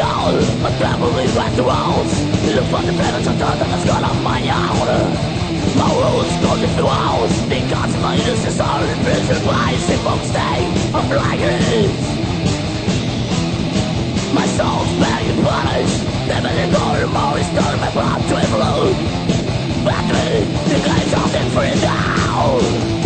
down, my family back the roads. The fucking parents are done, that's gone on my own. My rules go to the walls, because my innocence are in prison. Why they won't stay like it? My soul's being punished. Never let go of more, it's done my blood to explode. Back to me, the guy's talking for it now.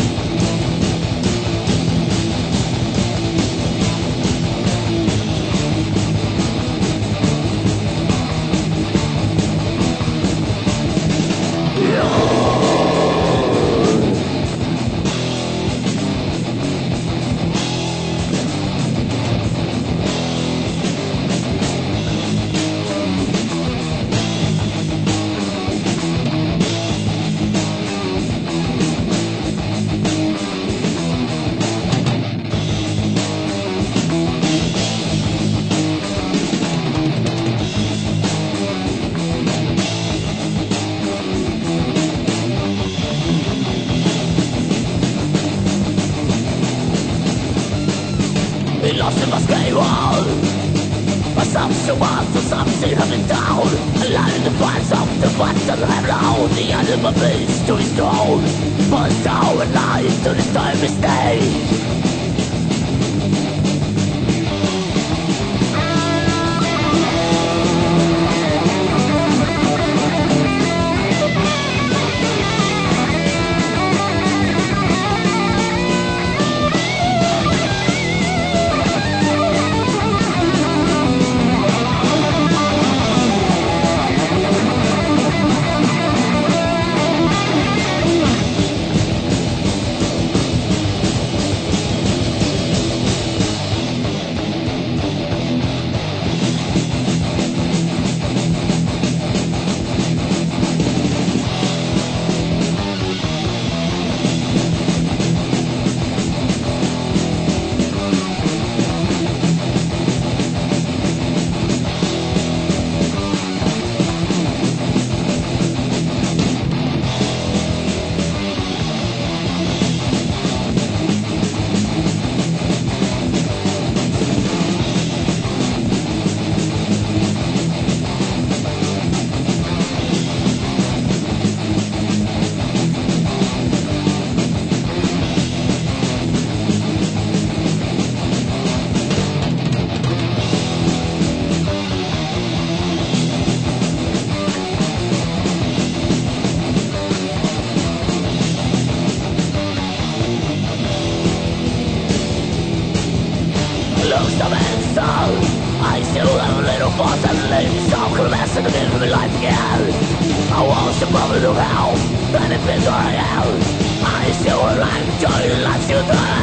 Lost in my sky wall. Some still want, some still having down. Allowing the fires of the ones that have loud. The end of my face to his throne. But down and lies to this time is day. I still have a little force and leave some caress and give me life again. I was the problem of hell, and it been going out. I still alive, joy life still there.